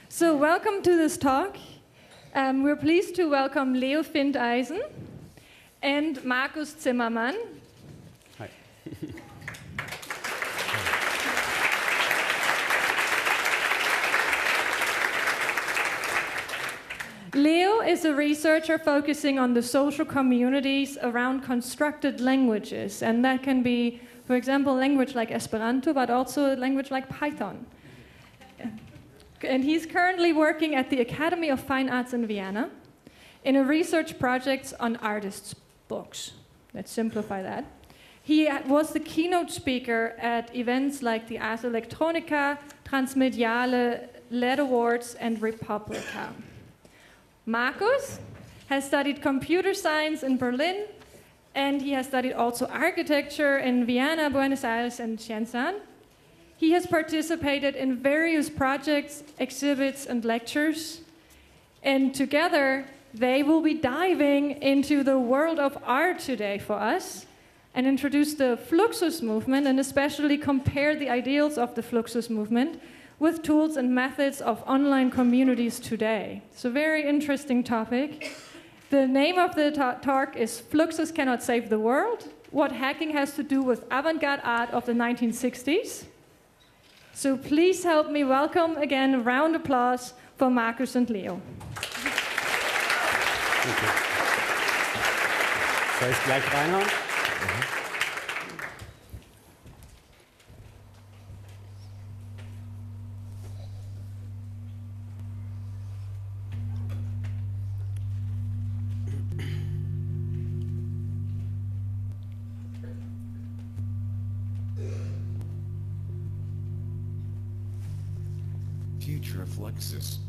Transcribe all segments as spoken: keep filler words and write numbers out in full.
So welcome to this talk. Um, we're pleased to welcome Leo Findeisen and Markus Zimmermann. Hi. Leo is a researcher focusing on the social communities around constructed languages, and that can be, for example, language like Esperanto, but also a language like Python. And he's currently working at the Academy of Fine Arts in Vienna in a research project on artists' books. Let's simplify that. He was the keynote speaker at events like the Ars Electronica, Transmediale, L E D Awards, and Republica. Markus has studied computer science in Berlin, and he has studied also architecture in Vienna, Buenos Aires, and Shenzhen. He has participated in various projects, exhibits, and lectures, and together they will be diving into the world of art today for us and introduce the Fluxus movement, and especially compare the ideals of the Fluxus movement with tools and methods of online communities today. It's a very interesting topic. The name of the ta- talk is Fluxus Cannot Save the World, What Hacking Has to Do with Avant-Garde Art of the nineteen sixties. So please help me welcome again, a round of applause for Markus and Leo. Thank you. Soll ich gleich reinhauen? Future of Fluxus.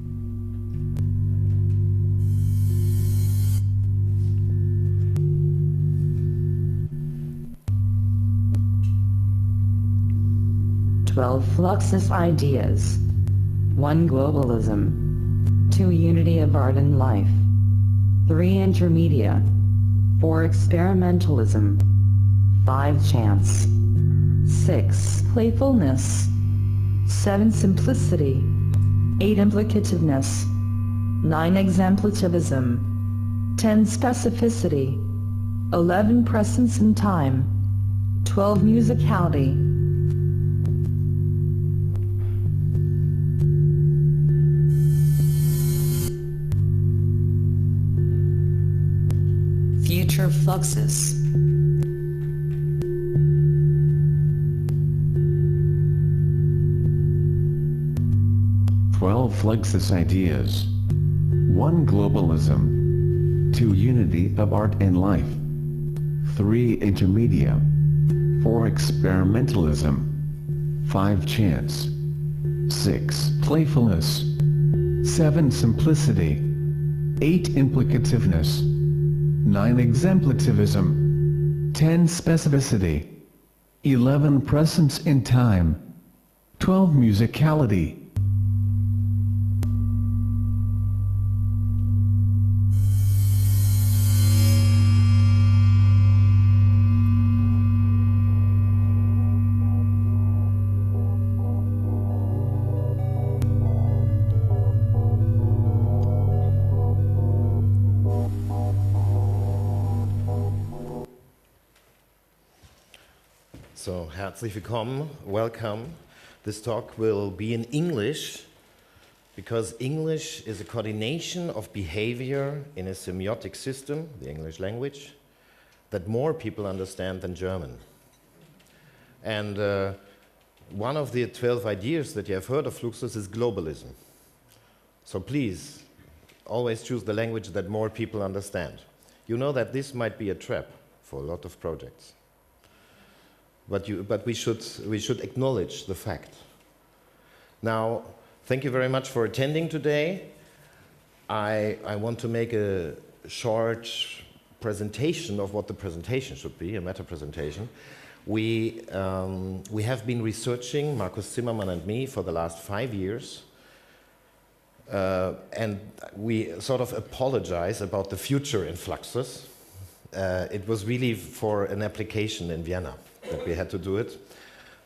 Twelve Fluxus ideas. One globalism. Two unity of art and life. Three intermedia. Four experimentalism. Five chance. Six playfulness. Seven simplicity. Eight implicativeness. Nine exemplativism. Ten specificity. Eleven presence in time. Twelve musicality. Future Fluxus. Twelve Fluxus ideas. One globalism. Two unity of art and life. Three intermedia. Four experimentalism. Five chance. Six playfulness. Seven simplicity. Eight implicativeness. Nine exemplativism. Ten specificity. Eleven presence in time. Twelve musicality. So, herzlich willkommen, welcome. This talk will be in English because English is a coordination of behavior in a semiotic system, the English language, that more people understand than German. And uh, one of the twelve ideas that you have heard of Fluxus is globalism. So please, always choose the language that more people understand. You know that this might be a trap for a lot of projects. But, you, but we, should, we should acknowledge the fact. Now, thank you very much for attending today. I, I want to make a short presentation of what the presentation should be, a meta presentation. We, um, we have been researching, Markus Zimmermann and me, for the last five years. Uh, and we sort of apologize about the future in Fluxus. Uh, it was really for an application in Vienna that we had to do it.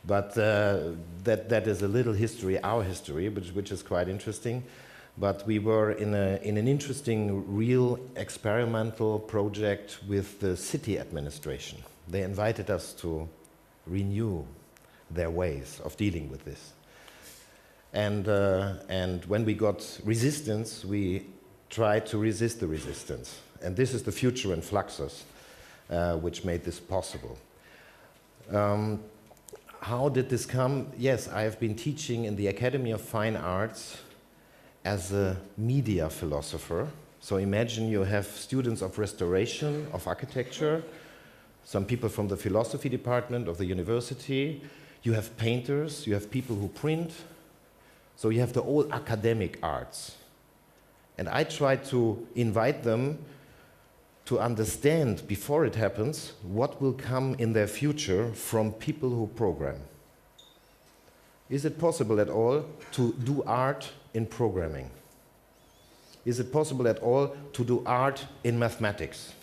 But uh, that, that is a little history, our history, which, which is quite interesting. But we were in, a, in an interesting, real experimental project with the city administration. They invited us to renew their ways of dealing with this. And, uh, and when we got resistance, we tried to resist the resistance. And this is the future in Fluxus, uh, which made this possible. Um, how did this come? Yes, I have been teaching in the Academy of Fine Arts as a media philosopher. So imagine you have students of restoration, of architecture, some people from the philosophy department of the university, you have painters, you have people who print, so you have the old academic arts. And I try to invite them to understand, before it happens, what will come in their future from people who program. Is it possible at all to do art in programming? Is it possible at all to do art in mathematics?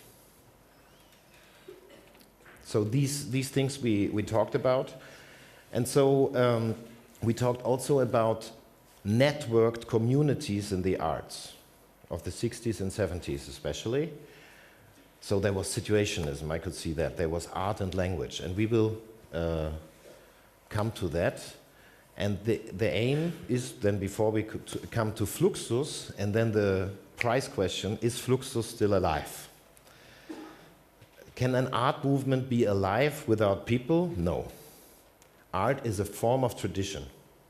So these, these things we, we talked about. And so um, we talked also about networked communities in the arts of the sixties and seventies especially. So there was situationism, I could see that. There was art and language, and we will uh, come to that. And the, the aim is then, before we could to come to Fluxus, and then the prize question, is Fluxus still alive? Can an art movement be alive without people? No. Art is a form of tradition.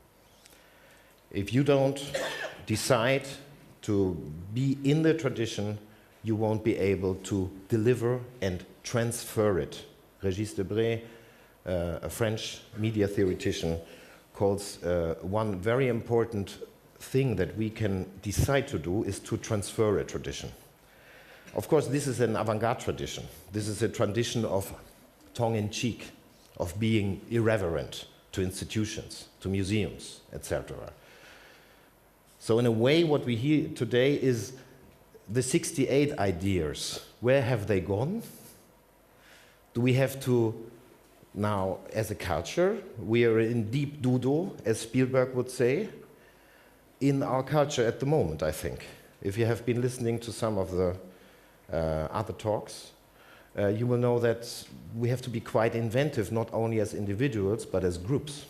If you don't decide to be in the tradition, you won't be able to deliver and transfer it. Régis Debray, uh, a French media theoretician, calls uh, one very important thing that we can decide to do is to transfer a tradition. Of course, this is an avant-garde tradition. This is a tradition of tongue-in-cheek, of being irreverent to institutions, to museums, et cetera. So in a way, what we hear today is the sixty-eight ideas. Where have they gone? Do we have to now, as a culture, we are in deep dodo, as Spielberg would say, in our culture at the moment, I think. If you have been listening to some of the uh, other talks, uh, you will know that we have to be quite inventive, not only as individuals, but as groups.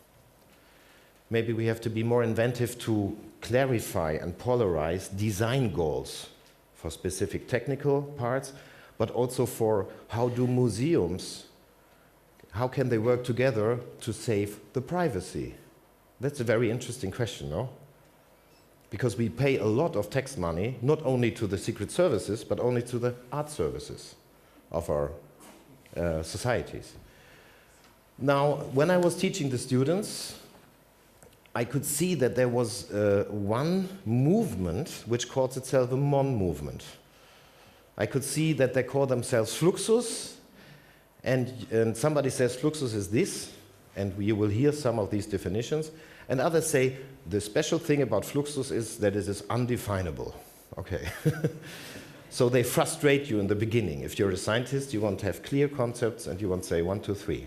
Maybe we have to be more inventive to clarify and polarize design goals for specific technical parts, but also for how do museums, how can they work together to save the privacy? That's a very interesting question, no? Because we pay a lot of tax money, not only to the secret services, but only to the art services of our uh, societies. Now, when I was teaching the students, I could see that there was uh, one movement which calls itself a Mon movement. I could see that they call themselves Fluxus, and, and somebody says Fluxus is this, and you will hear some of these definitions, and others say the special thing about Fluxus is that it is undefinable. Okay. So they frustrate you in the beginning. If you're a scientist, you want to have clear concepts, and you want to say one, two, three.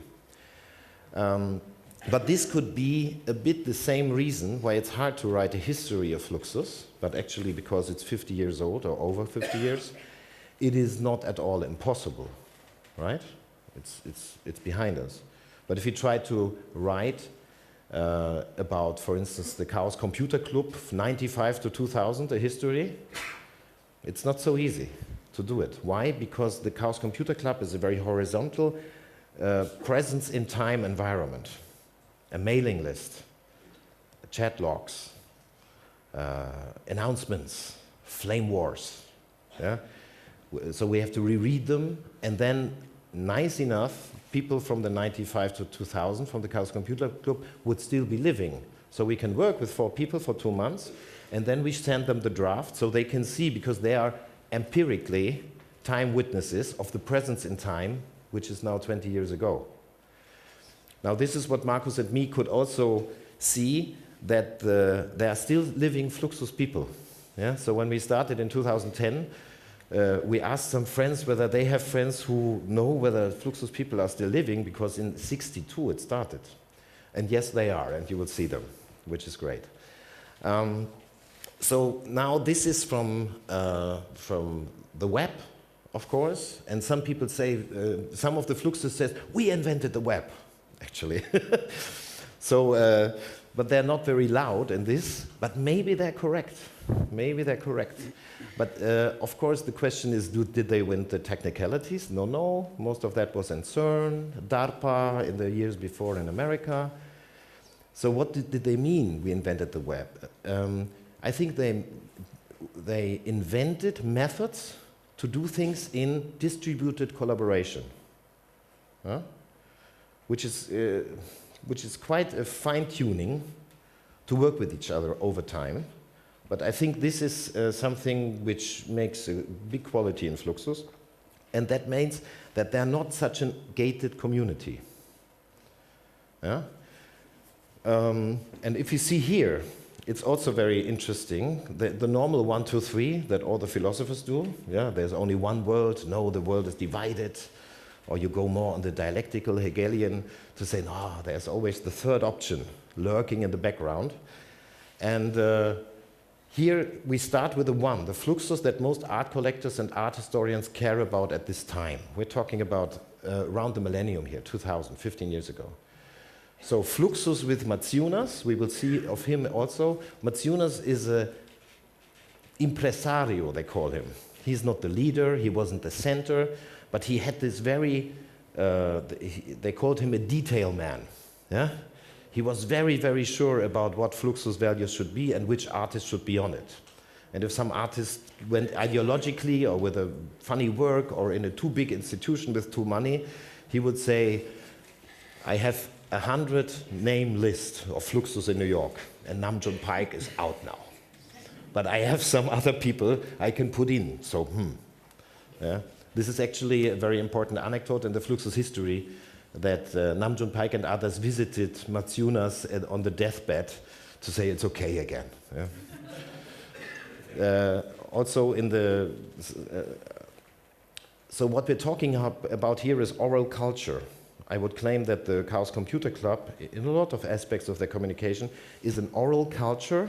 Um, But this could be a bit the same reason why it's hard to write a history of Fluxus, but actually because it's fifty years old or over fifty years, it is not at all impossible, right? It's, it's, it's behind us. But if you try to write uh, about, for instance, the Chaos Computer Club, ninety-five to two thousand, a history, it's not so easy to do it. Why? Because the Chaos Computer Club is a very horizontal uh, presence in time environment. A mailing list, chat logs, uh, announcements, flame wars. Yeah? So we have to reread them, and then, nice enough, people from the ninety-five to two thousand, from the Chaos Computer Club, would still be living. So we can work with four people for two months, and then we send them the draft so they can see, because they are empirically time witnesses of the presence in time, which is now twenty years ago. Now, this is what Markus and me could also see, that uh, there are still living Fluxus people. Yeah? So when we started in two thousand ten, uh, we asked some friends whether they have friends who know whether Fluxus people are still living, because in sixty-two it started. And yes, they are, and you will see them, which is great. Um, so now this is from, uh, from the web, of course, and some people say, uh, some of the Fluxus says, we invented the web, actually. so, uh, but they're not very loud in this, but maybe they're correct. Maybe they're correct. But uh, of course the question is, do, did they win the technicalities? No, no, most of that was in CERN, DARPA in the years before in America. So what did, did they mean, we invented the web? Um, I think they, they invented methods to do things in distributed collaboration, huh? which, is, uh, which is quite a fine-tuning to work with each other over time. But I think this is uh, something which makes a big quality in Fluxus, and that means that they're not such a gated community. Yeah? Um, and if you see here, it's also very interesting, the, the normal one, two, three that all the philosophers do. Yeah, there's only one world, no, the world is divided. Or you go more on the dialectical Hegelian to say, no, there's always the third option lurking in the background. And uh, here we start with the one, the Fluxus that most art collectors and art historians care about at this time. We're talking about uh, around the millennium here, two thousand, fifteen years ago. So Fluxus with Matsunas, we will see of him also. Matsunas is a impresario, they call him. He's not the leader, he wasn't the center, but he had this very, uh, they called him a detail man. Yeah? He was very, very sure about what Fluxus values should be and which artist should be on it. And if some artist went ideologically or with a funny work or in a too big institution with too money, he would say, I have a hundred name list of Fluxus in New York, and Nam June Paik is out now. But I have some other people I can put in, so hmm. Yeah. This is actually a very important anecdote in the Fluxus history, that uh, Nam June Paik and others visited Matsunas on the deathbed to say it's okay again. Yeah. uh, also in the, uh, so what we're talking about here is oral culture. I would claim that the Chaos Computer Club, in a lot of aspects of their communication, is an oral culture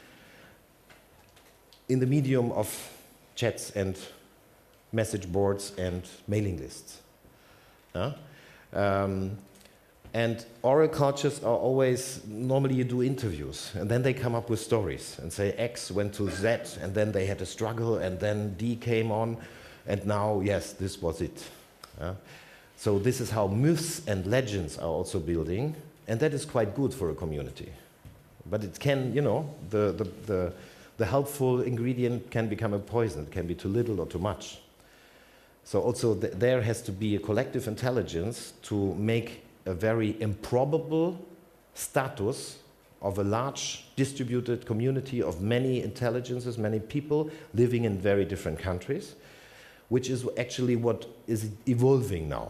in the medium of chats and message boards and mailing lists. Yeah? Um, and oral cultures are always, normally you do interviews, and then they come up with stories and say X went to Z, and then they had a struggle, and then D came on, and now, yes, this was it. Yeah? So this is how myths and legends are also building, and that is quite good for a community. But it can, you know, the, the, the, the helpful ingredient can become a poison. It can be too little or too much. So also th there has to be a collective intelligence to make a very improbable status of a large distributed community of many intelligences, many people living in very different countries, which is actually what is evolving now.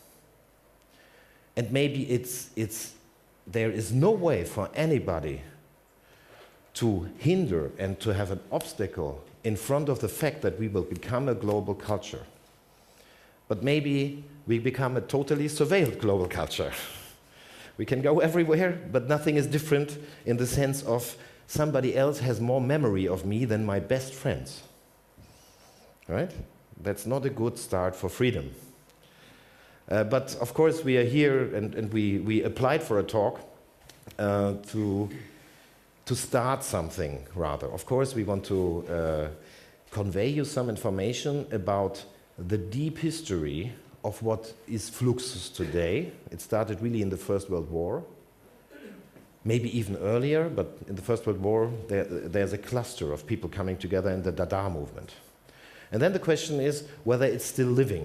And maybe it's, it's, there is no way for anybody to hinder and to have an obstacle in front of the fact that we will become a global culture. But maybe we become a totally surveilled global culture. We can go everywhere, but nothing is different in the sense of somebody else has more memory of me than my best friends. Right? That's not a good start for freedom. Uh, but of course we are here and, and we, we applied for a talk uh, to, to start something rather. Of course we want to uh, convey you some information about the deep history of what is Fluxus today. It started really in the First World War, maybe even earlier, but in the First World War there, there's a cluster of people coming together in the Dada movement. And then the question is whether it's still living.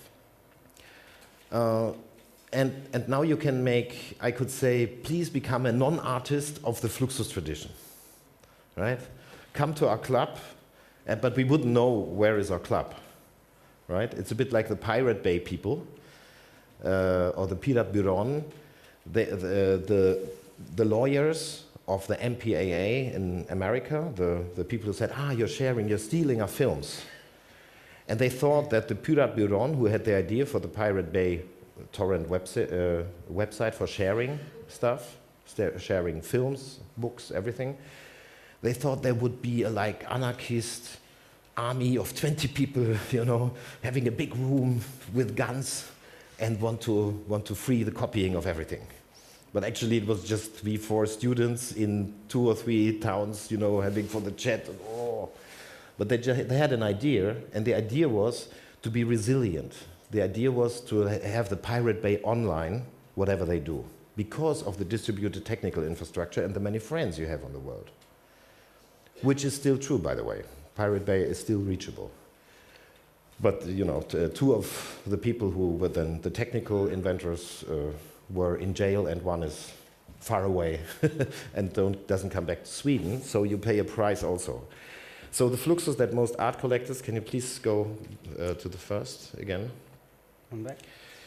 Uh, and, and now you can make, I could say, please become a non-artist of the Fluxus tradition, right? Come to our club, uh, but we wouldn't know where is our club, right? It's a bit like the Pirate Bay people, uh, or the Pirat Buron, the, the, the, the lawyers of the M P A A in America, the, the people who said, ah, you're sharing, you're stealing our films. And they thought that the Pirat Buron, who had the idea for the Pirate Bay torrent websi uh, website for sharing stuff, sta- sharing films, books, everything. They thought there would be a like anarchist army of twenty people, you know, having a big room with guns and want to want to free the copying of everything. But actually, it was just three, four students in two or three towns, you know, having for the chat. And, oh. But they, ju- they had an idea, and the idea was to be resilient. The idea was to ha- have the Pirate Bay online, whatever they do, because of the distributed technical infrastructure and the many friends you have on the world. Which is still true, by the way. Pirate Bay is still reachable. But, you know, t- uh, two of the people who were then the technical inventors uh, were in jail, and one is far away and don't, doesn't come back to Sweden, so you pay a price also. So the Fluxus that most art collectors, can you please go uh, to the first again? One back.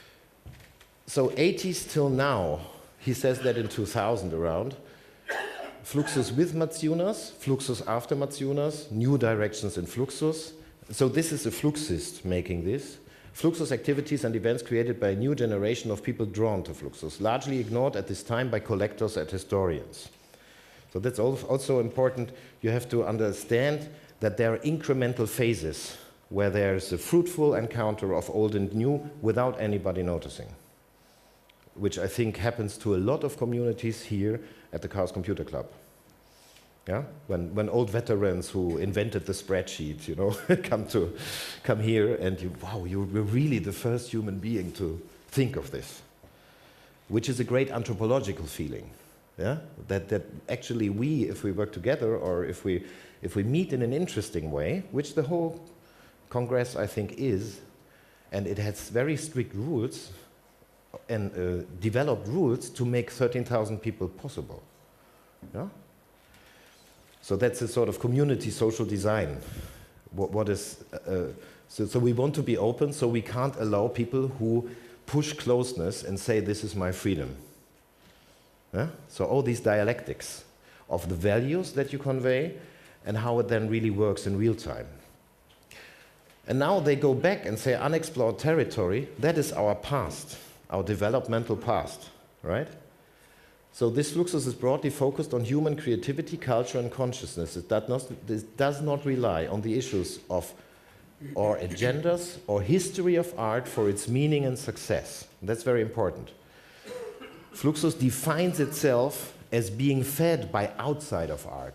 So eighties till now, he says that in two thousand around, Fluxus with Matsunas, Fluxus after Matsunas, new directions in Fluxus. So this is a Fluxist making this. Fluxus activities and events created by a new generation of people drawn to Fluxus, largely ignored at this time by collectors and historians. So that's also important. You have to understand that there are incremental phases where there's a fruitful encounter of old and new without anybody noticing, which I think happens to a lot of communities here at the Chaos Computer Club. Yeah, when when old veterans who invented the spreadsheet, you know, come to come here, and you, wow, you were really the first human being to think of this, which is a great anthropological feeling. Yeah, that that actually we, if we work together, or if we if we meet in an interesting way, which the whole Congress I think is, and it has very strict rules and uh, developed rules to make thirteen thousand people possible. Yeah. So that's a sort of community social design. What, what is, uh, so, so we want to be open, so we can't allow people who push closeness and say, this is my freedom. Yeah? So all these dialectics of the values that you convey and how it then really works in real time. And now they go back and say unexplored territory, that is our past, our developmental past, right? So this Fluxus is broadly focused on human creativity, culture, and consciousness. It does not, it does not rely on the issues of or agendas or history of art for its meaning and success. That's very important. Fluxus defines itself as being fed by outside of art.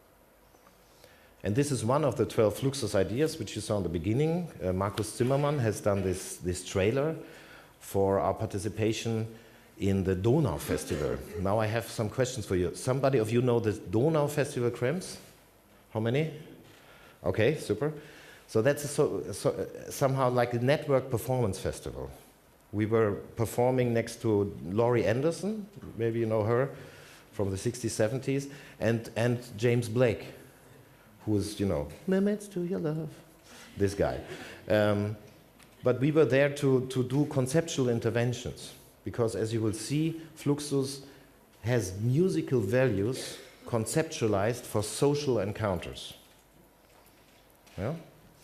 And this is one of the twelve Fluxus ideas, which you saw in the beginning. Uh, Markus Zimmermann has done this, this trailer for our participation in the Donau Festival. Now I have some questions for you. Somebody of you know the Donau Festival Krems? How many? Okay, super. So that's a so, so, somehow like a network performance festival. We were performing next to Laurie Anderson, maybe you know her, from the sixties, seventies, and, and James Blake, who is, you know, limits to your love, this guy. Um, but we were there to, to do conceptual interventions. Because as you will see, Fluxus has musical values conceptualized for social encounters. Yeah?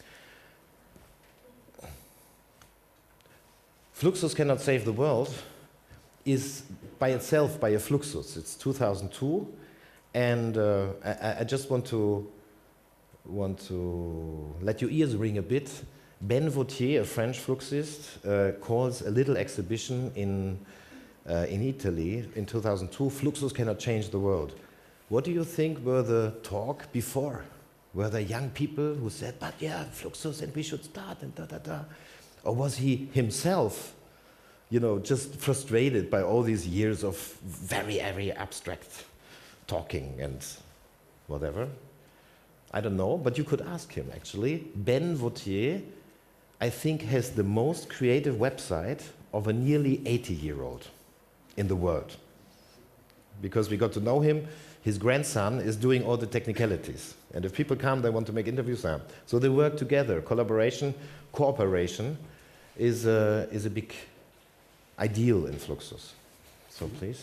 Fluxus Cannot Save the World is by itself by a Fluxus. It's two thousand two, and uh, I, I just want to want to let your ears ring a bit. Ben Vautier, a French Fluxist, uh, calls a little exhibition in, uh, in Italy in two thousand two, Fluxus Cannot Change the World. What do you think were the talk before? Were there young people who said, but yeah, Fluxus, and we should start, and da da da? Or was he himself, you know, just frustrated by all these years of very, very abstract talking and whatever? I don't know, but you could ask him, actually. Ben Vautier, I think, has the most creative website of a nearly eighty-year-old in the world. Because we got to know him, his grandson is doing all the technicalities. And if people come, they want to make interviews. So they work together. Collaboration, cooperation is a, is a big ideal in Fluxus. So please.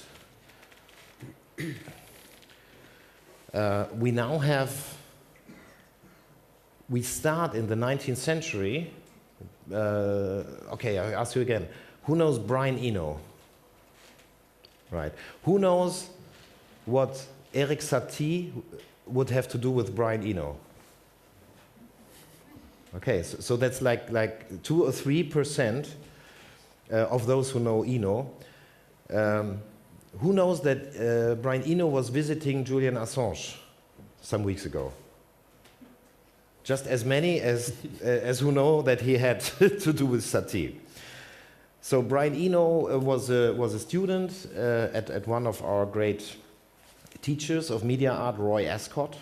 Uh, we now have, we start in the nineteenth century. Uh, okay, I ask you again. Who knows Brian Eno? Right. Who knows what Erik Satie would have to do with Brian Eno? Okay, so, so that's like, like two or three percent uh, of those who know Eno. Um, who knows that uh, Brian Eno was visiting Julian Assange some weeks ago? Just as many as, uh, as who know that he had to do with Satie. So Brian Eno uh, was, a, was a student uh, at, at one of our great teachers of media art, Roy Ascott.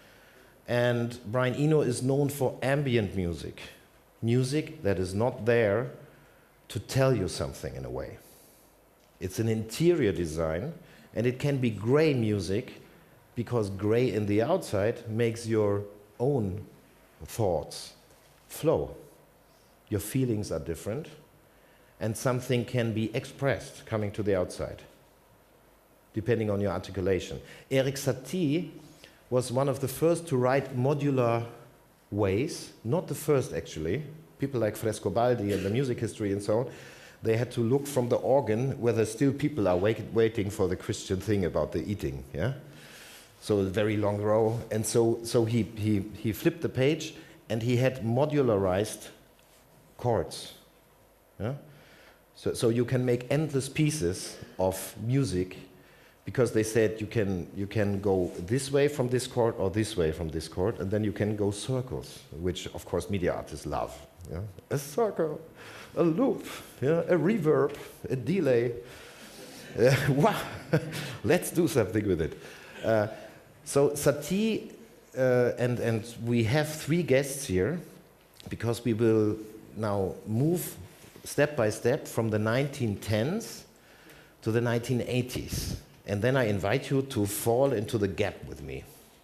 And Brian Eno is known for ambient music. Music that is not there to tell you something in a way. It's an interior design, and it can be gray music because gray in the outside makes your own thoughts flow. Your feelings are different, and something can be expressed coming to the outside, depending on your articulation. Erik Satie was one of the first to write modular ways, not the first actually. People like Frescobaldi and the music history and so on, they had to look from the organ whether still people are wait waiting for the Christian thing about the eating, yeah? So a very long row, and so, so he, he, he flipped the page and he had modularized chords, yeah? So, so you can make endless pieces of music because they said you can, you can go this way from this chord or this way from this chord, and then you can go circles, which of course media artists love. Yeah? A circle, a loop, yeah? A reverb, a delay. Uh, wow, let's do something with it. Uh, so Satie, uh, and, and we have three guests here because we will now move step by step from the nineteen tens to the nineteen eighties. And then I invite you to fall into the gap with me.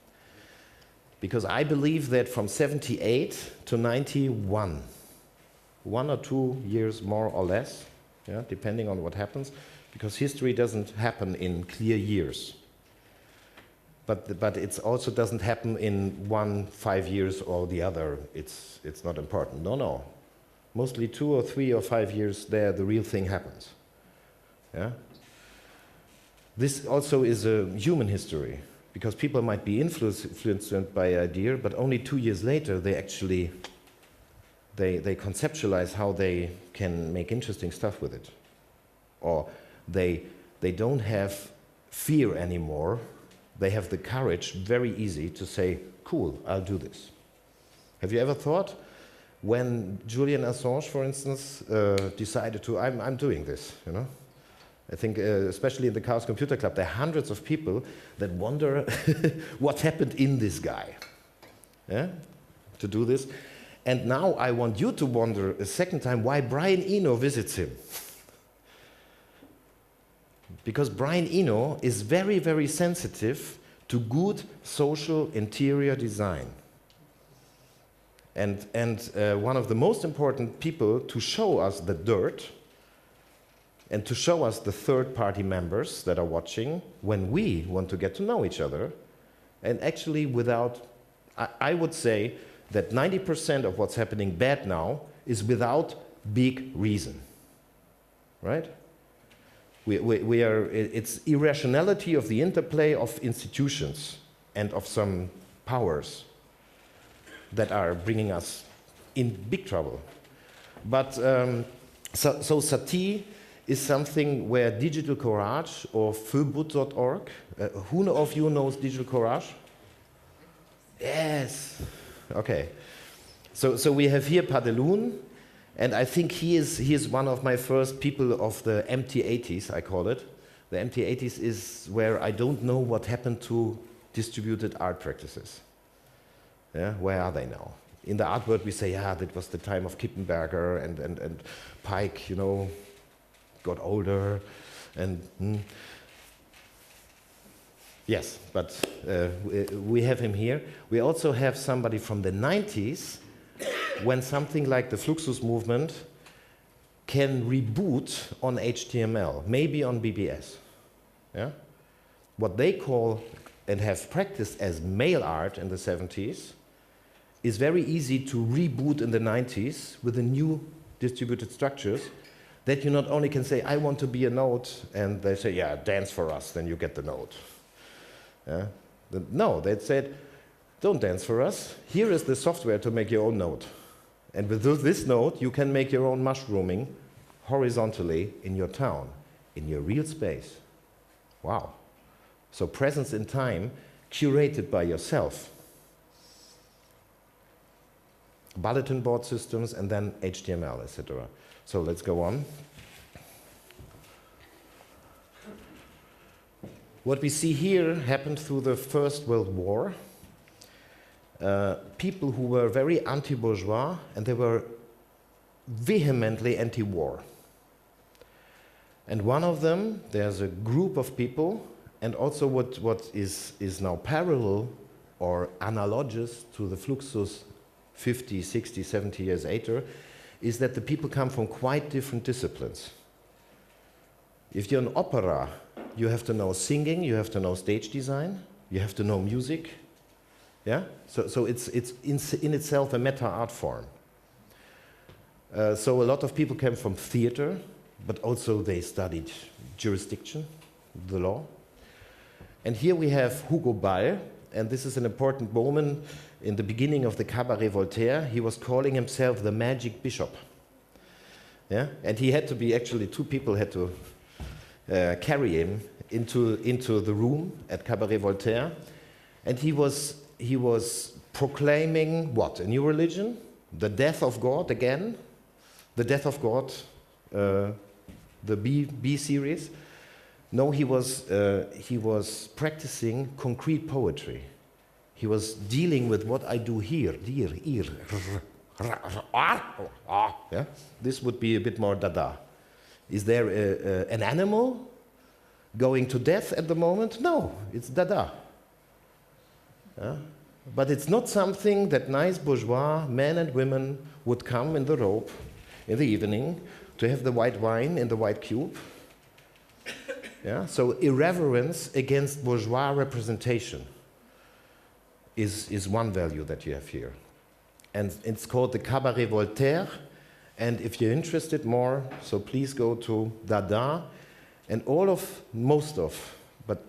Because I believe that from seventy-eight to ninety-one, one or two years more or less, yeah, depending on what happens, because history doesn't happen in clear years. But, but it also doesn't happen in one, five years or the other. It's, it's not important. No, no. Mostly two or three or five years there, the real thing happens. Yeah? This also is a human history, because people might be influenced, influenced by an idea, but only two years later they actually they, they conceptualize how they can make interesting stuff with it. Or they, they don't have fear anymore. They have the courage, very easy, to say, cool, I'll do this. Have you ever thought, when Julian Assange, for instance, uh, decided to, I'm, I'm doing this, you know? I think, uh, especially in the Chaos Computer Club, there are hundreds of people that wonder what happened in this guy, yeah? To do this. And now I want you to wonder a second time why Brian Eno visits him. Because Brian Eno is very, very sensitive to good social interior design. And, and uh, one of the most important people to show us the dirt and to show us the third-party members that are watching when we want to get to know each other, and actually without, I, I would say that ninety percent of what's happening bad now is without big reason, right? We, we, we are, it's irrationality of the interplay of institutions and of some powers that are bringing us in big trouble. But um, so, so Satie is something where Digital Courage or Föbud dot org, uh, who of you knows Digital Courage? Yes, okay. So, so we have here Padeloon, and I think he is, he is one of my first people of the empty eighties, I call it. The empty eighties is where I don't know what happened to distributed art practices. Yeah, where are they now? In the art world we say, yeah, that was the time of Kippenberger and, and, and Pike, you know, got older, and mm. yes, but uh, we, we have him here. We also have somebody from the nineties, when something like the Fluxus movement can reboot on H T M L, maybe on B B S. Yeah? What they call and have practiced as mail art in the seventies is very easy to reboot in the nineties with the new distributed structures, That you not only can say, I want to be a note, and they say, yeah, dance for us, then you get the note. Yeah? The, no, they said, don't dance for us. Here is the software to make your own note. And with this note, you can make your own mushrooming horizontally in your town, in your real space. Wow. So presence in time, curated by yourself. Bulletin board systems, and then H T M L, et cetera. So let's go on. What we see here happened through the First World War. Uh, people who were very anti-bourgeois, and they were vehemently anti-war. And one of them, there's a group of people, and also what, what is, is now parallel or analogous to the Fluxus fifty, sixty, seventy years later, is that the people come from quite different disciplines. If you're an opera, you have to know singing, you have to know stage design, you have to know music. Yeah? So, so it's, it's in, in itself a meta art form. Uh, so a lot of people came from theater, but also they studied jurisdiction, the law. And here we have Hugo Ball, and this is an important moment in the beginning of the Cabaret Voltaire. He was calling himself the magic bishop. Yeah? And he had to be, actually two people had to uh, carry him into, into the room at Cabaret Voltaire. And he was, he was proclaiming what? A new religion? The death of God again? The death of God, uh, the B, B series? No, he was, uh, he was practicing concrete poetry. He was dealing with what I do here, here, here. Yeah? This would be a bit more Dada. Is there a, a, an animal going to death at the moment? No, it's Dada. Yeah? But it's not something that nice bourgeois men and women would come in the robe in the evening to have the white wine in the white cube. Yeah? So irreverence against bourgeois representation is, is one value that you have here. And it's called the Cabaret Voltaire. And if you're interested more, so please go to Dada. And all of, most of, but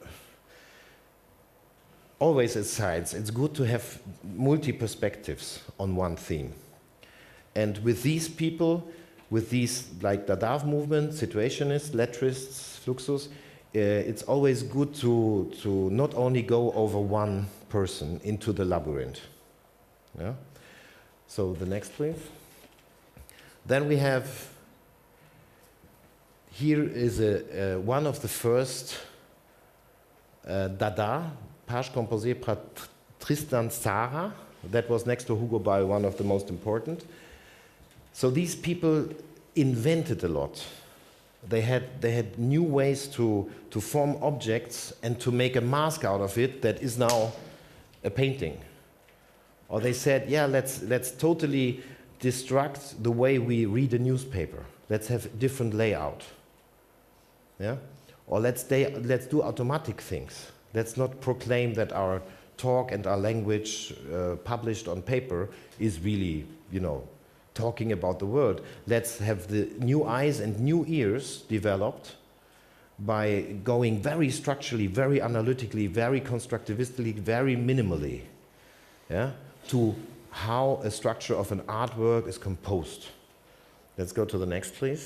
always as sides, it's good to have multi-perspectives on one theme. And with these people, with these like Dada movement, situationists, lettrists, Fluxus, uh, it's always good to, to not only go over one person into the labyrinth. Yeah? So the next, please. Then we have, here is a, uh, one of the first uh, Dada, Page composée par Tristan Tzara, that was next to Hugo Ball one of the most important. So these people invented a lot. They had, they had new ways to, to form objects and to make a mask out of it that is now a painting. Or they said, yeah, let's, let's totally destruct the way we read a newspaper. Let's have a different layout. Yeah? Or let's, stay, let's do automatic things. Let's not proclaim that our talk and our language uh, published on paper is really, you know, talking about the world. Let's have the new eyes and new ears developed by going very structurally, very analytically, very constructivistically, very minimally, yeah, to how a structure of an artwork is composed. Let's go to the next, please.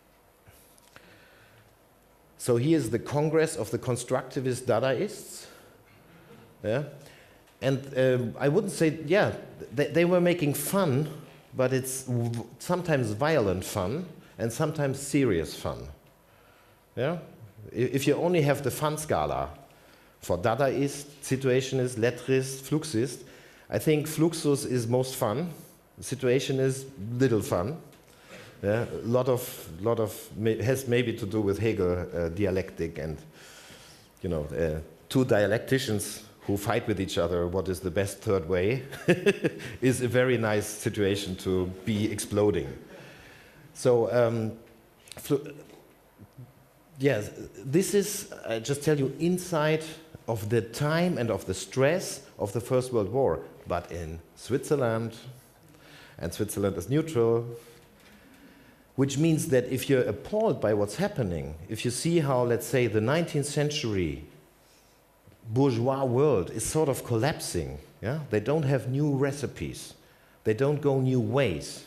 So here's the Congress of the Constructivist Dadaists. Yeah? And um, I wouldn't say, yeah, they, they were making fun, but it's w sometimes violent fun and sometimes serious fun. Yeah? If you only have the fun scala for Dadaist, Situationist, Lettrist, Fluxist, I think Fluxus is most fun, Situation is little fun. Yeah? A lot of, lot of has maybe to do with Hegel uh, dialectic and, you know, uh, two dialecticians who fight with each other, what is the best third way, is a very nice situation to be exploding. So, um, yes, this is, I just tell you, inside of the time and of the stress of the First World War, but in Switzerland, and Switzerland is neutral, which means that if you're appalled by what's happening, if you see how, let's say, the nineteenth century bourgeois world is sort of collapsing, yeah? They don't have new recipes. They don't go new ways.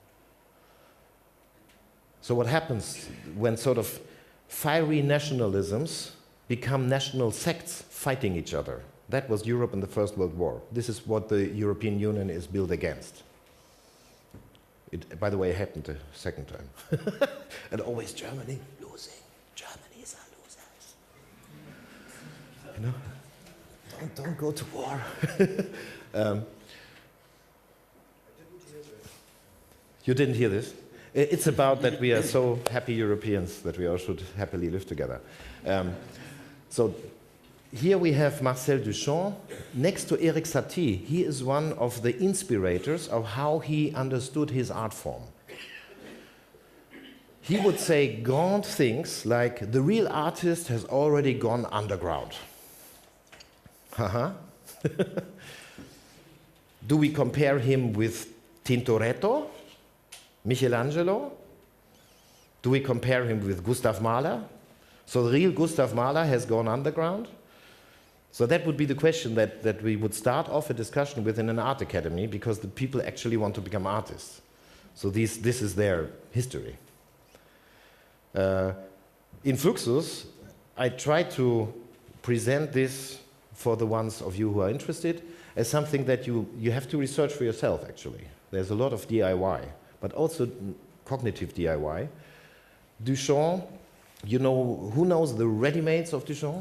So what happens when sort of fiery nationalisms become national sects fighting each other? That was Europe in the First World War. This is what the European Union is built against. It, by the way, happened the second time. And always Germany losing. Germany's are losers. You know? Don't, don't go to war. um, you didn't hear this? It's about that we are so happy Europeans that we all should happily live together. Um, so here we have Marcel Duchamp next to Erik Satie. He is one of the inspirators of how he understood his art form. He would say gaunt things like, the real artist has already gone underground. Haha. Do we compare him with Tintoretto? Michelangelo? Do we compare him with Gustav Mahler? So the real Gustav Mahler has gone underground? So that would be the question that, that we would start off a discussion within an art academy, because the people actually want to become artists. So these, this is their history. Uh, in Fluxus, I try to present this for the ones of you who are interested as something that you, you have to research for yourself, actually. There's a lot of D I Y, but also cognitive D I Y. Duchamp, you know, who knows the ready-mades of Duchamp?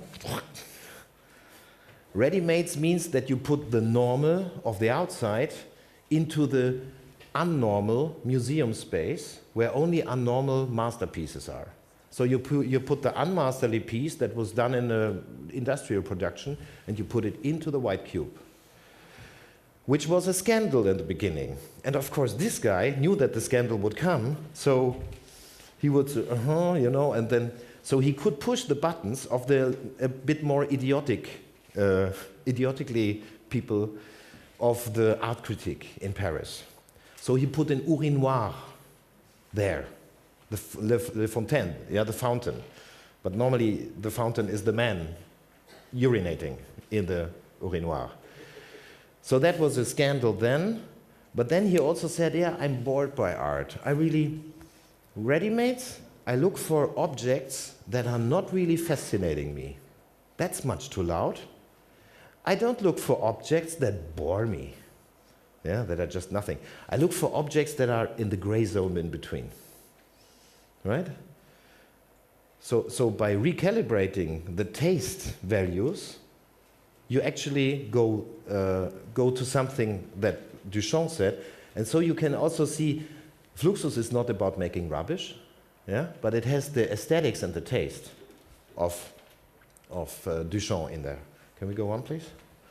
Ready-mades means that you put the normal of the outside into the unnormal museum space where only unnormal masterpieces are. So you put, you put the unmasterly piece that was done in an industrial production and you put it into the white cube, which was a scandal in the beginning. And of course, this guy knew that the scandal would come, so he would say, uh-huh, you know, and then, so he could push the buttons of the a bit more idiotic, uh, idiotically people of the art critique in Paris. So he put an urinoir there, the Le, Le Fontaine, yeah, the fountain. But normally the fountain is the man urinating in the urinoir. So that was a scandal then, but then he also said, yeah, I'm bored by art. I really, ready-mades, I look for objects that are not really fascinating me. That's much too loud. I don't look for objects that bore me, yeah, that are just nothing. I look for objects that are in the gray zone in between, right? So, so by recalibrating the taste values, you actually go, uh, go to something that Duchamp said, and so you can also see Fluxus is not about making rubbish, yeah, but it has the aesthetics and the taste of, of uh, Duchamp in there. Can we go on, please?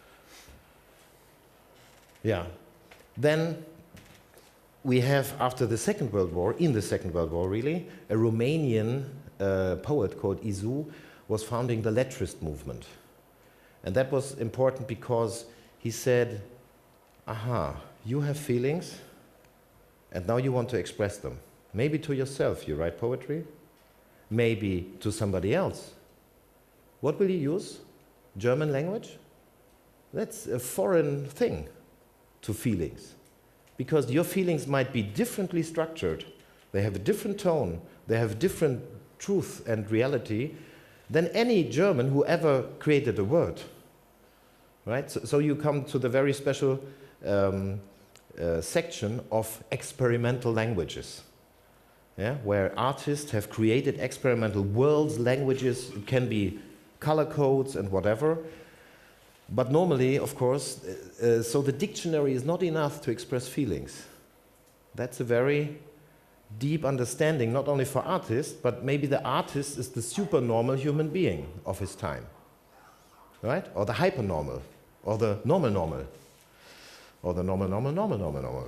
Yeah. Then we have, after the Second World War, in the Second World War really, a Romanian uh, poet called Izu was founding the lettrist movement. And that was important because he said, aha, you have feelings, and now you want to express them. Maybe to yourself, you write poetry. Maybe to somebody else. What will you use? German language? That's a foreign thing to feelings. Because your feelings might be differently structured. They have a different tone. They have different truth and reality than any German who ever created a word. Right? So, so you come to the very special um, uh, section of experimental languages, yeah? Where artists have created experimental worlds, languages. It can be color codes and whatever. But normally, of course, uh, so the dictionary is not enough to express feelings. That's a very deep understanding, not only for artists, but maybe the artist is the supernormal human being of his time, right? Or the hypernormal, or the normal normal, or the normal normal normal normal normal.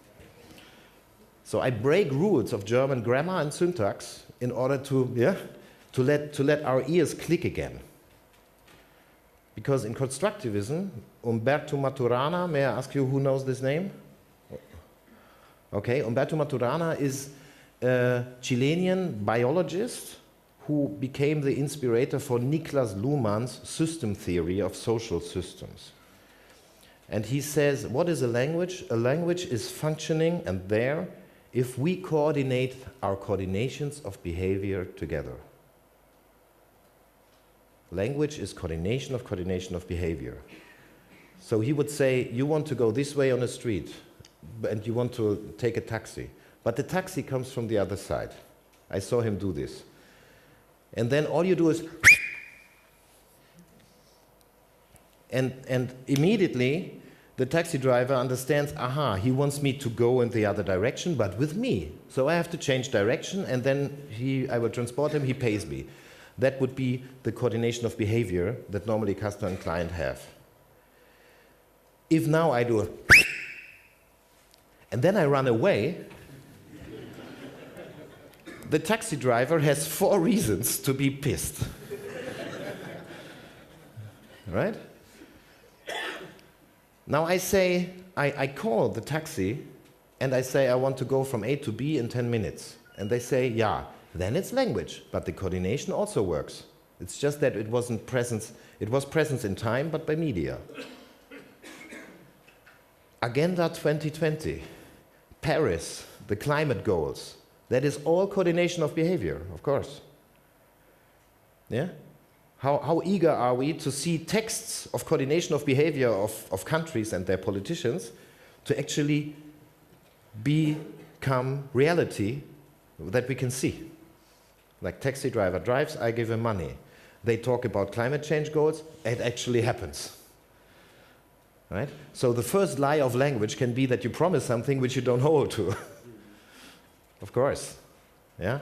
So I break rules of German grammar and syntax in order to, yeah, to let, to let our ears click again. Because in constructivism, Umberto Maturana, may I ask you who knows this name? Okay, Umberto Maturana is a Chilean biologist who became the inspirator for Niklas Luhmann's system theory of social systems. And he says, what is a language? A language is functioning and there if we coordinate our coordinations of behavior together. Language is coordination of coordination of behavior. So he would say, you want to go this way on a street, and you want to take a taxi. But the taxi comes from the other side. I saw him do this. And then all you do is... And, and immediately, the taxi driver understands, aha, he wants me to go in the other direction, but with me. So I have to change direction, and then he, I will transport him, he pays me. That would be the coordination of behavior that normally customer and client have. If now I do a... and then I run away, the taxi driver has four reasons to be pissed. Right? Now I say, I, I call the taxi and I say I want to go from A to B in ten minutes. And they say, yeah, then it's language, but the coordination also works. It's just that it wasn't presence, it was presence in time, but by media. Agenda twenty twenty, Paris, the climate goals, that is all coordination of behavior, of course. Yeah? How, how eager are we to see texts of coordination of behavior of, of countries and their politicians to actually become reality that we can see? Like taxi driver drives, I give him money. They talk about climate change goals, it actually happens. Right? So the first lie of language can be that you promise something which you don't hold to. Of course. Yeah?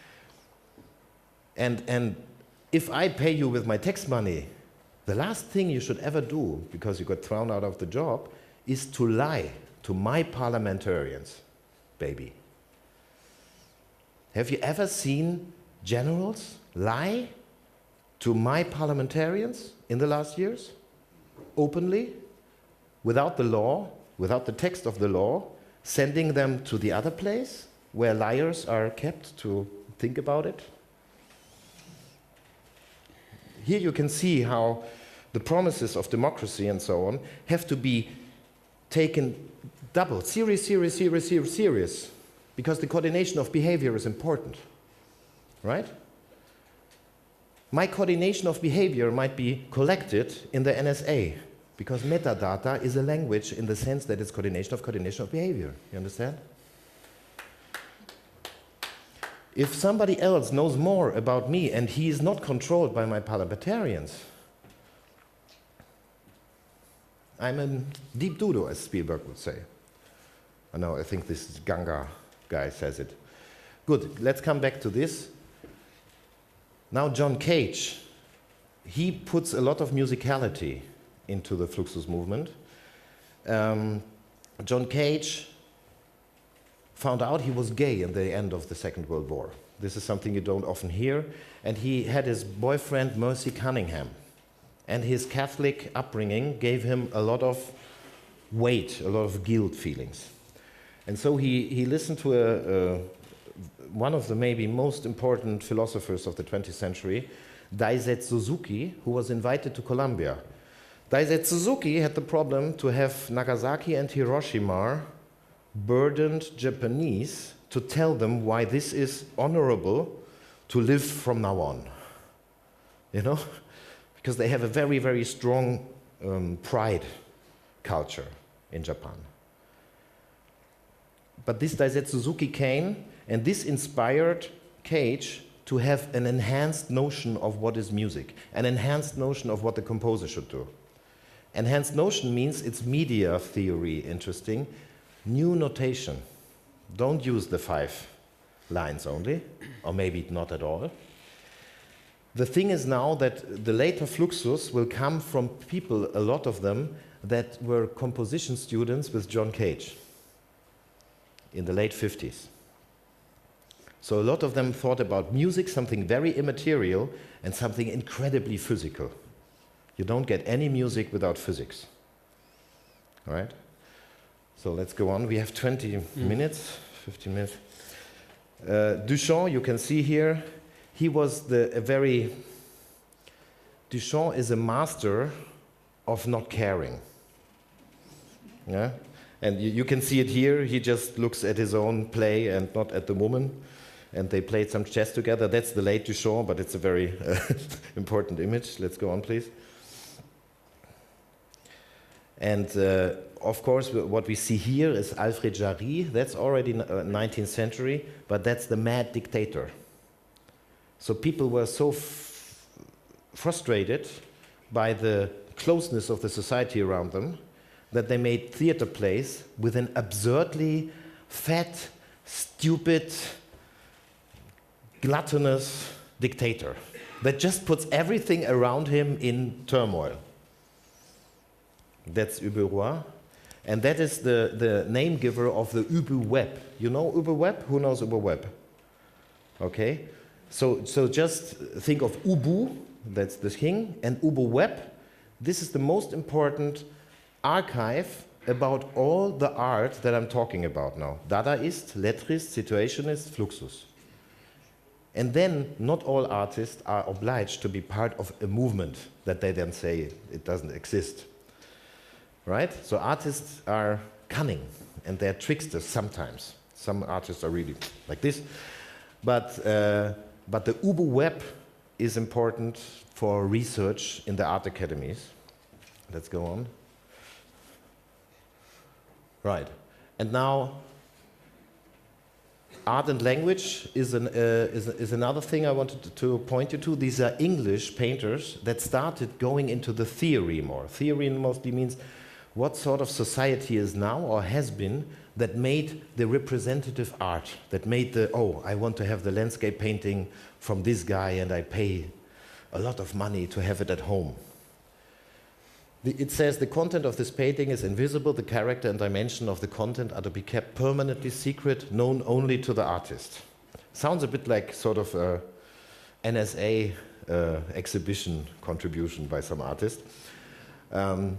And, and if I pay you with my tax money, the last thing you should ever do, because you got thrown out of the job, is to lie to my parliamentarians, baby. Have you ever seen generals lie to my parliamentarians in the last years? Openly? Without the law, without the text of the law, sending them to the other place where liars are kept to think about it? Here you can see how the promises of democracy and so on have to be taken double, serious, serious, serious, serious, serious, because the coordination of behavior is important, right? My coordination of behavior might be collected in the N S A, because metadata is a language in the sense that it's coordination of coordination of behavior. You understand? If somebody else knows more about me and he is not controlled by my parliamentarians, I'm a deep dodo, as Spielberg would say. I know, I think this is Ganga guy says it. Good, let's come back to this. Now John Cage, he puts a lot of musicality into the Fluxus movement. Um, John Cage found out he was gay in the end of the Second World War. This is something you don't often hear. And he had his boyfriend, Mercy Cunningham. And his Catholic upbringing gave him a lot of weight, a lot of guilt feelings. And so he, he listened to a, a, one of the maybe most important philosophers of the twentieth century, Daisetsu Suzuki, who was invited to Columbia. Daisetsu Suzuki had the problem to have Nagasaki and Hiroshima burdened Japanese to tell them why this is honorable to live from now on. You know? Because they have a very, very strong um, pride culture in Japan. But this Daisetsu Suzuki came, and this inspired Cage to have an enhanced notion of what is music, an enhanced notion of what the composer should do. Enhanced notion means it's media theory, interesting. New notation. Don't use the five lines only, or maybe not at all. The thing is now that the later Fluxus will come from people, a lot of them, that were composition students with John Cage in the late fifties. So a lot of them thought about music, something very immaterial, and something incredibly physical. You don't get any music without physics. All right? So let's go on. We have twenty mm. minutes, fifteen minutes. Uh, Duchamp, you can see here, he was the a very. Duchamp is a master of not caring. Yeah? And you, you can see it here. He just looks at his own play and not at the woman. And they played some chess together. That's the late Duchamp, but it's a very uh, important image. Let's go on, please. And uh, of course, what we see here is Alfred Jarry. That's already uh, nineteenth century, but that's the mad dictator. So people were so f frustrated by the closeness of the society around them that they made theater plays with an absurdly fat, stupid, gluttonous dictator that just puts everything around him in turmoil. That's Ubu Roi. And that is the, the name giver of the Ubu Web. You know Ubu Web? Who knows Ubu Web? Okay. So, so just think of Ubu, that's the king, and Ubu Web. This is the most important archive about all the art that I'm talking about now. Dadaist, Lettrist, Situationist, Fluxus. And then not all artists are obliged to be part of a movement that they then say it doesn't exist. Right? So artists are cunning and they're tricksters sometimes. Some artists are really like this. But, uh, but the Ubu Web is important for research in the art academies. Let's go on. Right. And now, art and language is, an, uh, is, is another thing I wanted to, to point you to. These are English painters that started going into the theory more. Theory mostly means what sort of society is now or has been that made the representative art, that made the, oh, I want to have the landscape painting from this guy and I pay a lot of money to have it at home. The, it says the content of this painting is invisible, the character and dimension of the content are to be kept permanently secret, known only to the artist. Sounds a bit like sort of a N S A uh, exhibition contribution by some artist. Um,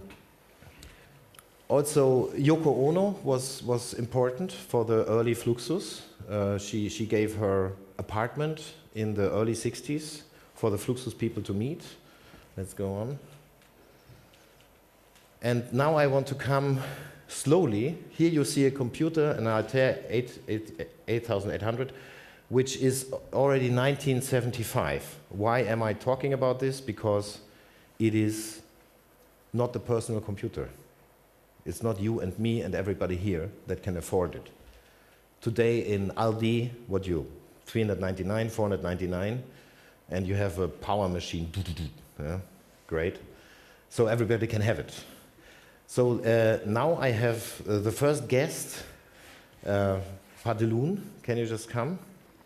Also, Yoko Ono was, was important for the early Fluxus. Uh, she, she gave her apartment in the early sixties for the Fluxus people to meet. Let's go on. And now I want to come slowly. Here you see a computer, an Altair eight thousand eight hundred, which is already nineteen seventy-five. Why am I talking about this? Because it is not the personal computer. It's not you and me and everybody here that can afford it. Today in Aldi, what you? three hundred ninety-nine, four hundred ninety-nine, and you have a power machine. Yeah, great. So everybody can have it. So uh, now I have uh, the first guest, uh, Padeloon. Can you just come?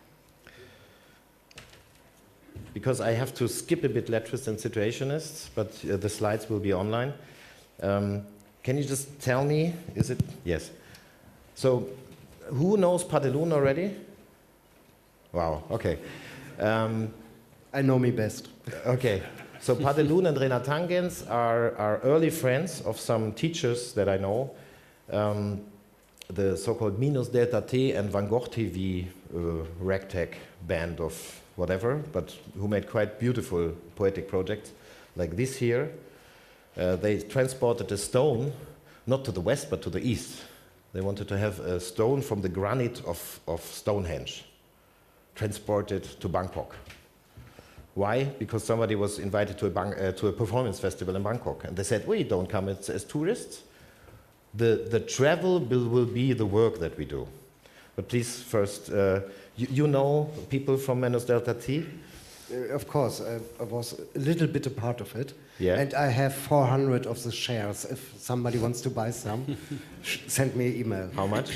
Because I have to skip a bit Lettrists and Situationists, but uh, the slides will be online. Um, Can you just tell me, is it? Yes. So, who knows Padeloon already? Wow, okay. Um, I know me best. Okay. So, Padeloon and Renat Tangens are, are early friends of some teachers that I know. Um, the so-called Minus Delta T and Van Gogh T V uh, ragtag band of whatever, but who made quite beautiful poetic projects like this here. Uh, they transported a stone, not to the west, but to the east. They wanted to have a stone from the granite of, of Stonehenge transported to Bangkok. Why? Because somebody was invited to a, bang, uh, to a performance festival in Bangkok. And they said, we don't come as, as tourists. The, the travel will, will be the work that we do. But please, first, uh, you, you know people from Minus Delta T? Uh, of course, uh, I was a little bit a part of it. Yeah. And I have four hundred of the shares. If somebody wants to buy some, send me an email. How much?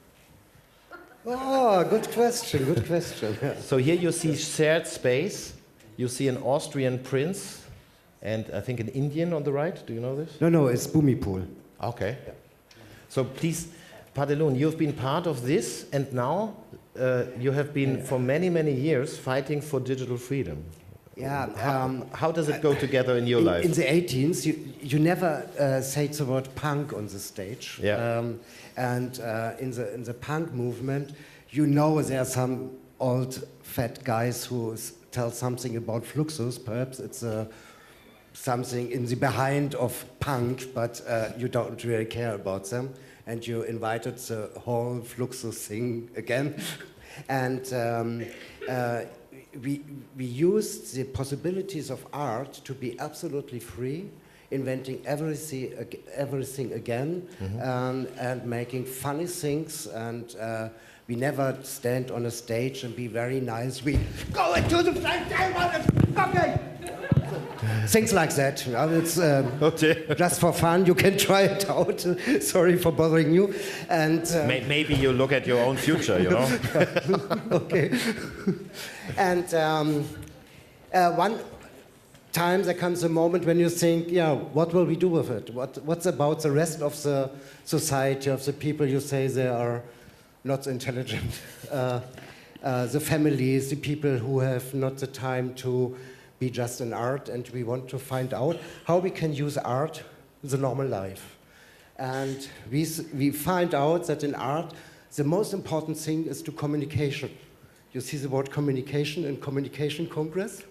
Oh, good question, good question. Yeah. So here you see shared space. You see an Austrian prince and I think an Indian on the right. Do you know this? No, no, it's Bhumipol. Okay. Yeah. So please, Padeloon, you've been part of this and now uh, you have been for many, many years fighting for digital freedom. Yeah. How, Um, how does it go together in your in, life? In the eighteens, you, you never uh, said the word punk on the stage. Yeah. Um, and uh, in, the, in the punk movement, you know there are some old fat guys who s- tell something about Fluxus. Perhaps it's uh, something in the behind of punk, but uh, you don't really care about them. And you invited the whole Fluxus thing again. And um, uh, we, we used the possibilities of art to be absolutely free, inventing everything, ag- everything again, um, and making funny things. And uh, we never stand on a stage and be very nice. We go into the front table, okay. Things like that. You know, it's um, Okay. just for fun. You can try it out. Sorry for bothering you. And uh, May- Maybe you look at your own future, you know? okay. And um, uh, one time there comes a moment when you think, yeah, what will we do with it? What, what's about the rest of the society, of the people you say they are not intelligent? Uh, uh, the families, the people who have not the time to be just in art, and we want to find out how we can use art in the normal life. And we, s- we find out that in art, the most important thing is to communication. You see the word communication in Communication Congress?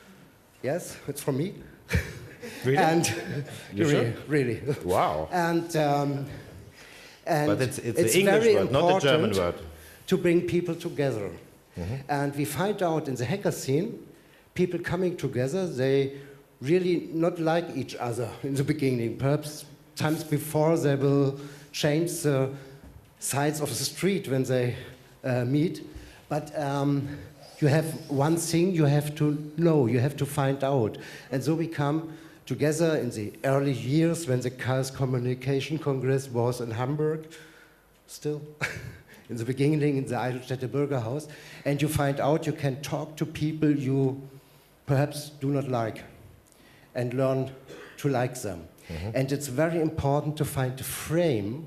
Yes, it's from me. Really? And You really, sure? really. Wow. And, um, and But it's, it's, the very English word, not the German important word. to bring people together. And we find out in the hacker scene, people coming together, they really not like each other in the beginning. Perhaps times before they will change the sides of the street when they uh, meet. But um, you have one thing you have to know, you have to find out. And so we come together in the early years when the Chaos Communication Congress was in Hamburg, still. In the beginning, in the Eidelstädter Bürgerhaus, and you find out you can talk to people you perhaps do not like and learn to like them. And it's very important to find a frame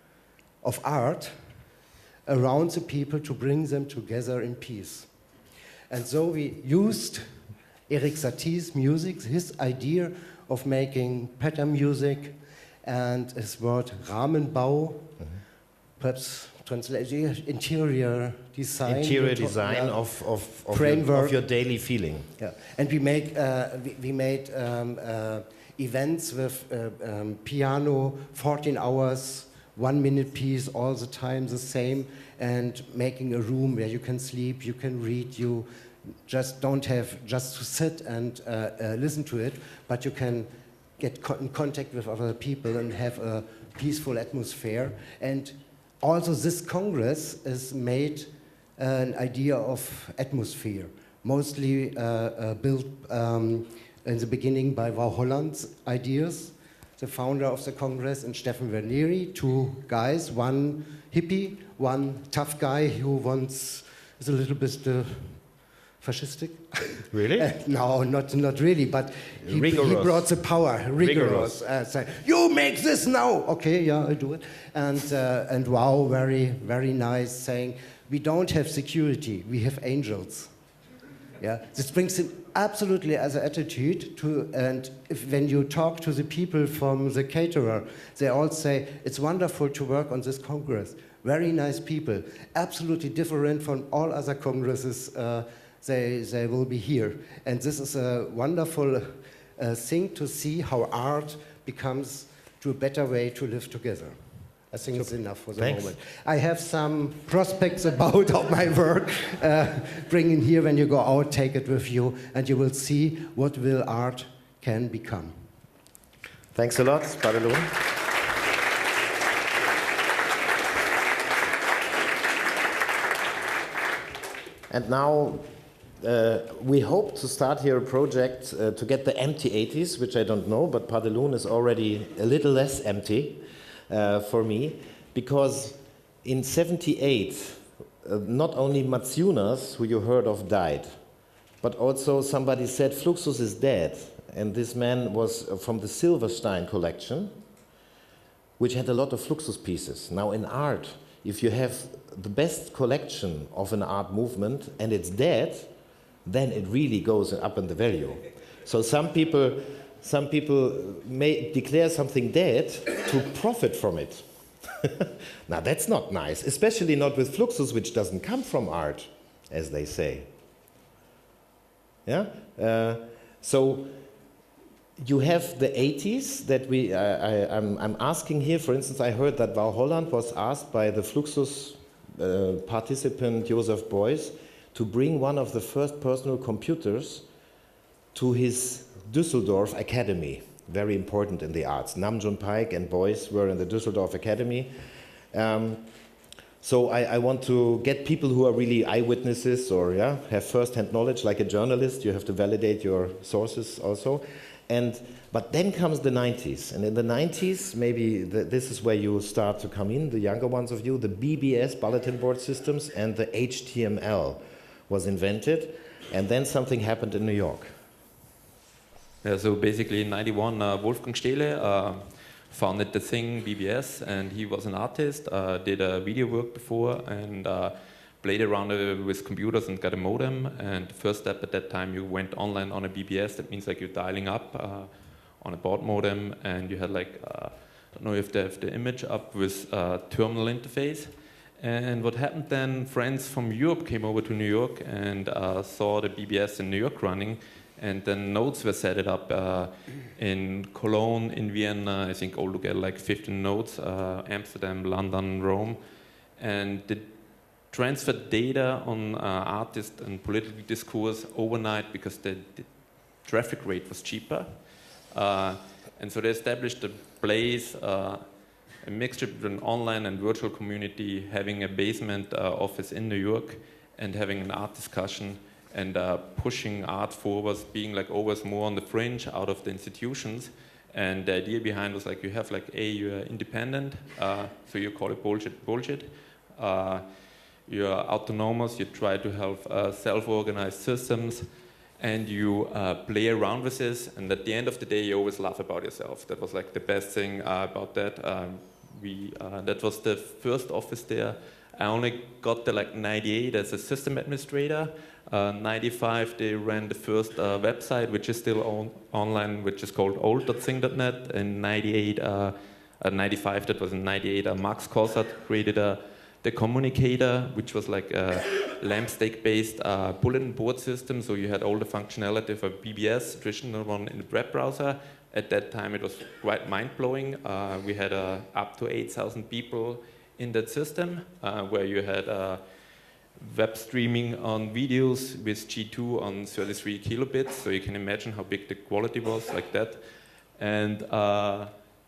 of art around the people to bring them together in peace. And so we used Erik Satie's music, his idea of making pattern music, and his word Rahmenbau, perhaps translation, interior design. Interior you talk- design yeah. of, of, of, your, Framework. of your daily feeling. Yeah, and we make uh, we, we made um, uh, events with uh, um, piano, fourteen hours, one minute piece, all the time the same, and making a room where you can sleep, you can read, you just don't have just to sit and uh, uh, listen to it, but you can get co- in contact with other people and have a peaceful atmosphere. And also, this Congress is made uh, an idea of atmosphere, mostly uh, uh, built um, in the beginning by Wau Holland's ideas, the founder of the Congress, and Steffen Vernieri, two guys, one hippie, one tough guy who wants, is a little bit uh, fascistic. Really? Uh, no, not, not really, but he, he Rigorous. brought the power, rigorous. Rigorous. Uh, say, you make this now! Okay, yeah, I do it. And, uh, and wow, very, very nice, saying, we don't have security, we have angels. Yeah, this brings him absolutely as an attitude to, and if, when you talk to the people from the caterer, they all say, it's wonderful to work on this Congress. Very nice people, absolutely different from all other congresses uh, they, they will be here. And this is a wonderful uh, thing to see how art becomes to a better way to live together. I think it's enough for the Thanks. moment. I have some prospects about of my work. Uh, bring in here when you go out, take it with you, and you will see what will art can become. Thanks a lot, Padelun. And now uh, we hope to start here a project uh, to get the empty eighties, which I don't know, but Padelun is already a little less empty uh, for me, because in seventy-eight, uh, not only Matsunas, who you heard of, died, but also somebody said Fluxus is dead, and this man was from the Silverstein collection, which had a lot of Fluxus pieces. Now in art, if you have the best collection of an art movement and it's dead, then it really goes up in the value. So some people, some people may declare something dead to profit from it. Now that's not nice, especially not with Fluxus, which doesn't come from art, as they say. Yeah. Uh, so you have the eighties that we. I, I, I'm, I'm asking here. For instance, I heard that Val Holland was asked by the Fluxus uh, participant Joseph Beuys to bring one of the first personal computers to his Düsseldorf Academy. Very important in the arts. Namjoon Paik and Beuys were in the Düsseldorf Academy. Um, so I, I want to get people who are really eyewitnesses or yeah, have first-hand knowledge, like a journalist. You have to validate your sources also. And, but then comes the nineties. And in the nineties, maybe the, this is where you start to come in, the younger ones of you, the B B S, bulletin board systems, and the H T M L was invented. And then something happened in New York. Yeah, so basically in ninety-one, uh, Wolfgang Stehle uh, founded the thing B B S, and he was an artist, uh, did a video work before, and uh, played around uh, with computers and got a modem. And the first step at that time, you went online on a B B S. That means like you're dialing up uh, on a baud modem, and you had like, uh, I don't know if they have the image up with a terminal interface. And what happened then, friends from Europe came over to New York and uh, saw the B B S in New York running. And then nodes were set it up uh, in Cologne, in Vienna, I think altogether like fifteen nodes, uh, Amsterdam, London, Rome. And they transferred data on uh, artists and political discourse overnight because the, the traffic rate was cheaper. Uh, and so they established a place, uh, a mixture between online and virtual community, having a basement uh, office in New York and having an art discussion and uh, pushing art forward, being like always more on the fringe out of the institutions. And the idea behind was like you have like A, you're independent, uh, so you call it bullshit, bullshit. Uh, you're autonomous, you try to have uh, self-organized systems, and you uh, play around with this, and at the end of the day, you always laugh about yourself. That was like the best thing uh, about that. Um, we, uh, that was the first office there. I only got there like ninety-eight as a system administrator. Uh, ninety-five, they ran the first uh, website, which is still on, online, which is called old dot sing dot net. In ninety-eight, uh, uh, ninety-five, that was in ninety-eight, uh, Max Kossert created a, the Communicator, which was like a LAMP-stack-based uh, bulletin board system. So you had all the functionality of a B B S, traditional one in the web browser. At that time, it was quite mind-blowing. Uh, we had uh, up to eight thousand people in that system, uh, where you had uh, web streaming on videos with G two on thirty-three kilobits, so you can imagine how big the quality was like that. And uh,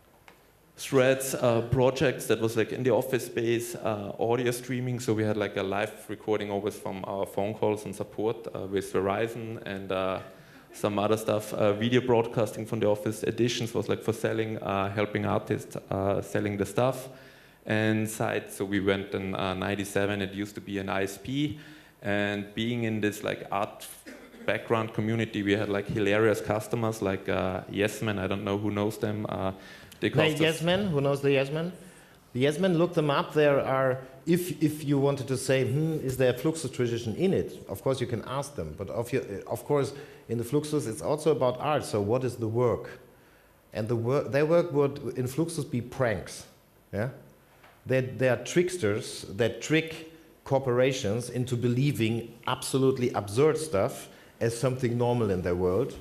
threads, uh, projects that was like in the office space, uh, audio streaming, so we had like a live recording always from our phone calls and support uh, with Verizon and uh, some other stuff. Uh, video broadcasting from the office, editions was like for selling, uh, helping artists uh, selling the stuff. And site, so we went in uh, ninety-seven, it used to be an I S P, and being in this like art background community, we had like hilarious customers like uh, Yesmen, I don't know who knows them. Uh, they The cost us- Yesmen, who knows the Yesmen? The Yesmen, look them up. There are, if if you wanted to say, hmm, is there a Fluxus tradition in it? Of course, you can ask them. But of, your, of course, in the Fluxus, it's also about art. So what is the work? And the work, their work would in Fluxus be pranks. Yeah. They, they are tricksters that trick corporations into believing absolutely absurd stuff as something normal in their world.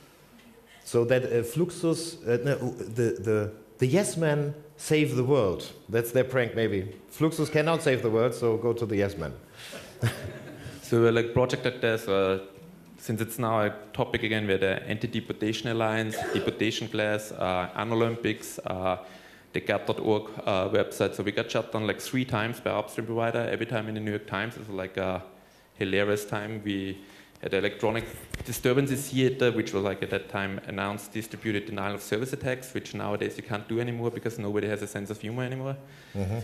So that uh, Fluxus, uh, no, the, the, the yes men save the world. That's their prank, maybe. Fluxus cannot save the world, so go to the yes men. So uh, like project like this, uh, since it's now a topic again, we had the Anti-Deportation Alliance, Deportation Class, uh, Unolympics, uh, the gap dot org uh, website. So we got shut down like three times by upstream provider. Every time in the New York Times, it was like a hilarious time. We had electronic disturbances theater, which was like at that time announced distributed denial of service attacks, which nowadays you can't do anymore because nobody has a sense of humor anymore. Mm-hmm.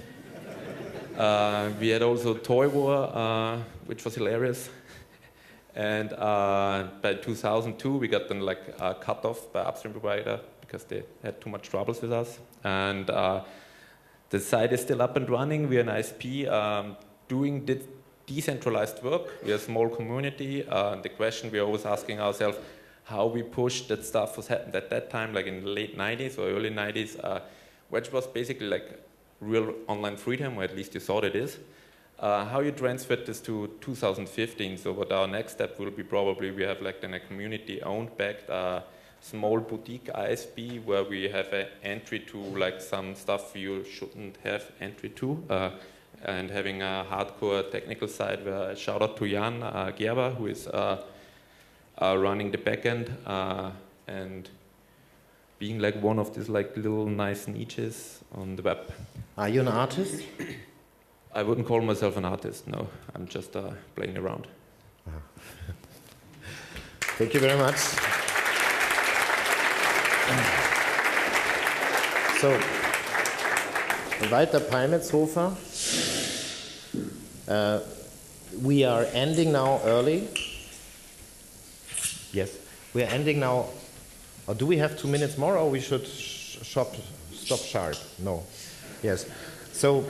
uh, we had also Toy War, uh, which was hilarious. And uh, by two thousand two, we got them like uh, cut off by upstream provider because they had too much troubles with us. And uh, the site is still up and running. We're an I S P um, doing de decentralized work. We're a small community. Uh, the question we're always asking ourselves, how we push that stuff was happened at that time, like in the late nineties or early nineties, uh, which was basically like real online freedom, or at least you thought it is. Uh, how you transferred this to two thousand fifteen, so what our next step will be probably we have like then a community-owned backed uh, small boutique I S P where we have an entry to like some stuff you shouldn't have entry to, uh, and having a hardcore technical side where I shout out to Jan uh, Gerber, who is uh, uh, running the backend uh, and being like one of these like little nice niches on the web. Are you an artist? I wouldn't call myself an artist, no. I'm just uh, playing around. Thank you very much. So, Walter Palmetzhofer, uh, we are ending now early. Yes, we are ending now. Or do we have two minutes more, or we should sh shop, stop sharp? No. Yes. So.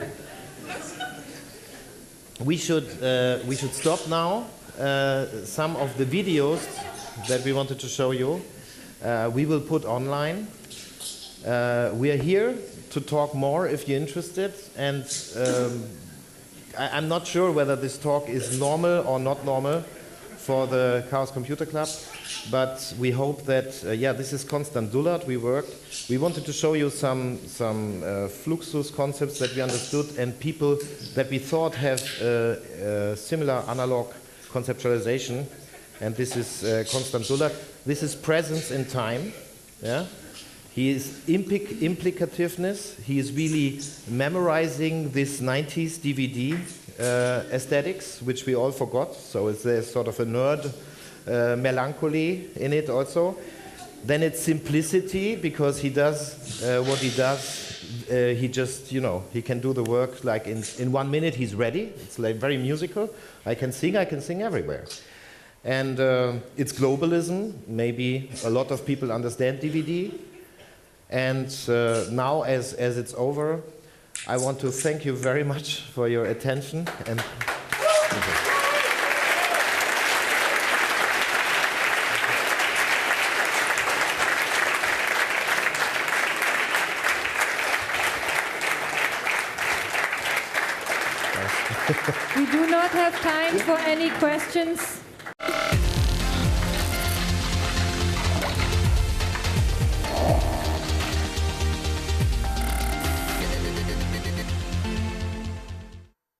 We should, uh, we should stop now. Uh, some of the videos that we wanted to show you, uh, we will put online. Uh, we are here to talk more if you're interested. And um, I, I'm not sure whether this talk is normal or not normal for the Chaos Computer Club. But we hope that, uh, yeah, this is Constant Dullard, we worked. We wanted to show you some, some uh, Fluxus concepts that we understood and people that we thought have uh, uh, similar analog conceptualization. And this is uh, Constant Dullard. This is presence in time. Yeah? He is implic implicativeness. He is really memorizing this nineties D V D uh, aesthetics, which we all forgot. So it's there's sort of a nerd Uh, melancholy in it also. Then it's simplicity, because he does uh, what he does. Uh, he just, you know, he can do the work like in, in one minute he's ready. It's like very musical. I can sing, I can sing everywhere. And uh, it's globalism. Maybe a lot of people understand D V D. And uh, now as, as it's over, I want to thank you very much for your attention. And We do not have time for any questions.